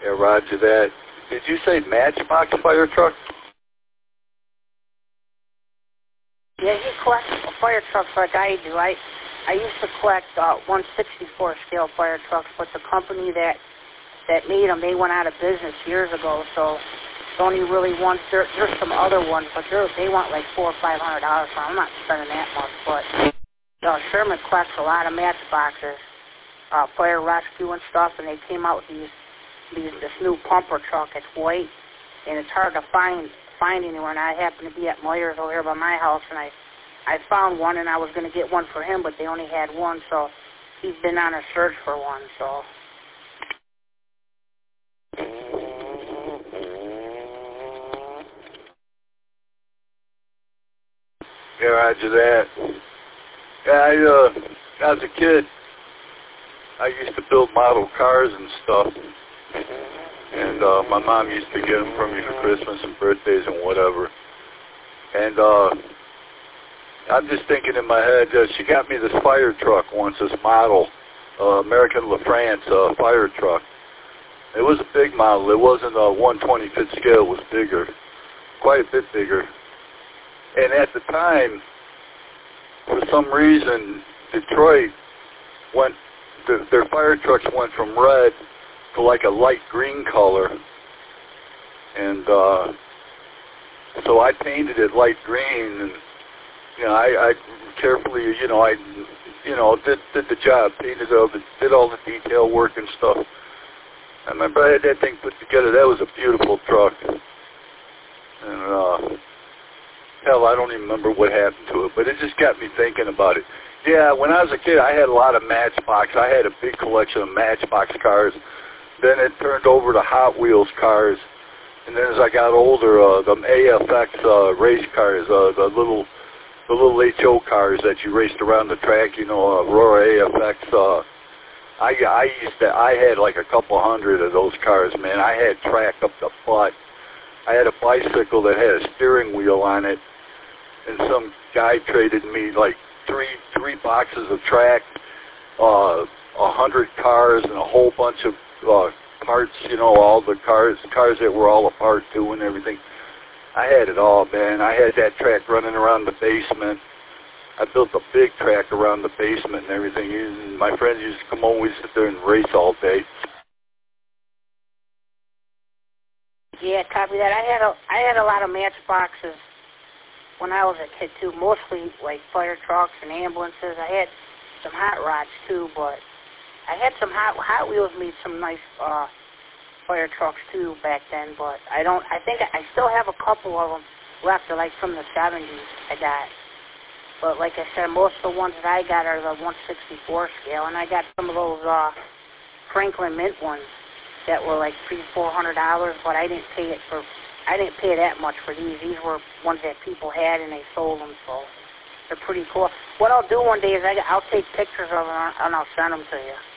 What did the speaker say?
Yeah, roger that. Did you say Matchbox fire truck? Yeah, he collects fire trucks like I do. I used to collect 1/64 scale fire trucks, but the company that made them, they went out of business years ago, so it's only really one. There's some other ones, but they want like $400 or $500 for them. I'm not spending that much, but Sherman collects a lot of Matchboxes, fire rescue and stuff, and they came out with this new pumper truck. It's white, and it's hard to find anywhere, and I happen to be at Myers over here by my house, and I found one, and I was going to get one for him, but they only had one, so he's been on a search for one, so. Yeah, roger that. Yeah, as a kid, I used to build model cars and stuff, and my mom used to get them from me for Christmas and birthdays and whatever. And I'm just thinking in my head, she got me this fire truck once, this model, American LaFrance fire truck. It was a big model. It wasn't a 1/25th scale. It was bigger, quite a bit bigger. And at the time, for some reason, Detroit their fire trucks went from red to like a light green color. And so I painted it light green, and I carefully, did the job, painted did all the detail work and stuff. I remember I had that thing put together. That was a beautiful truck. And hell, I don't even remember what happened to it, but it just got me thinking about it. Yeah, when I was a kid, I had a lot of Matchbox. I had a big collection of Matchbox cars. Then it turned over to Hot Wheels cars. And then as I got older, the AFX race cars, the little HO cars that you raced around the track, Aurora AFX. I had like a couple hundred of those cars, man. I had track up the butt. I had a bicycle that had a steering wheel on it, and some guy traded me like three boxes of track, 100 cars, and a whole bunch of parts, all the cars that were all apart too and everything. I had it all, man. I had that track running around the basement. I built a big track around the basement and everything. And my friends used to come over, we'd sit there and race all day. Yeah, copy that. I had a lot of Matchboxes when I was a kid too, mostly like fire trucks and ambulances. I had some hot rods too, but I had some Hot Wheels made some nice fire trucks too back then, but I think I still have a couple of them left. They're like from the 70s I got. But like I said, most of the ones that I got are the 1/64 scale, and I got some of those Franklin Mint ones that were like $300-400, but I didn't pay that much for these. These were ones that people had and they sold them, so they're pretty cool. What I'll do one day is I'll take pictures of them and I'll send them to you.